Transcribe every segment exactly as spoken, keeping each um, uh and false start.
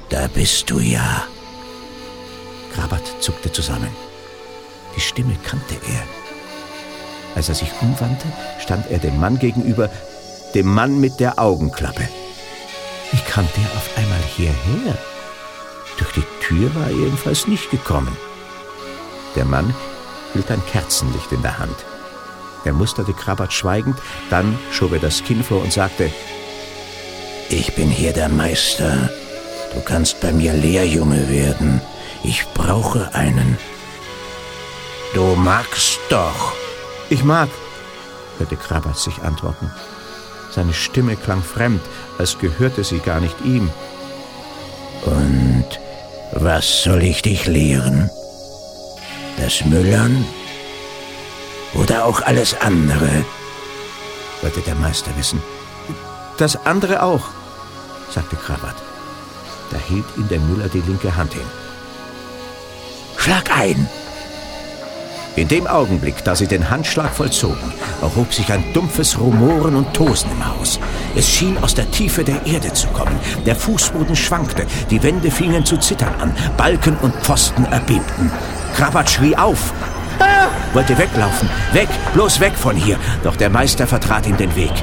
Da bist du ja. Krabat zuckte zusammen. Die Stimme kannte er. Als er sich umwandte, stand er dem Mann gegenüber, dem Mann mit der Augenklappe. Wie kam der auf einmal hierher? Durch die Tür war er jedenfalls nicht gekommen. Der Mann hielt ein Kerzenlicht in der Hand. Er musterte Krabat schweigend, dann schob er das Kinn vor und sagte: Ich bin hier der Meister. Du kannst bei mir Lehrjunge werden. Ich brauche einen. Du magst doch. Ich mag, hörte Krabat sich antworten. Seine Stimme klang fremd, als gehörte sie gar nicht ihm. Und was soll ich dich lehren? Das Müllern? Oder auch alles andere? Wollte der Meister wissen. Das andere auch, sagte Krabat. Da hielt ihm der Müller die linke Hand hin. Schlag ein! In dem Augenblick, da sie den Handschlag vollzogen, erhob sich ein dumpfes Rumoren und Tosen im Haus. Es schien aus der Tiefe der Erde zu kommen. Der Fußboden schwankte, die Wände fingen zu zittern an, Balken und Pfosten erbebten. Krabat schrie auf, ah! wollte weglaufen, weg, bloß weg von hier, doch der Meister vertrat ihm den Weg.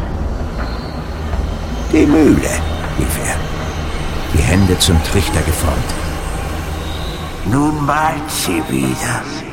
Die Mühle, rief er, die Hände zum Trichter geformt. Nun malt sie wieder.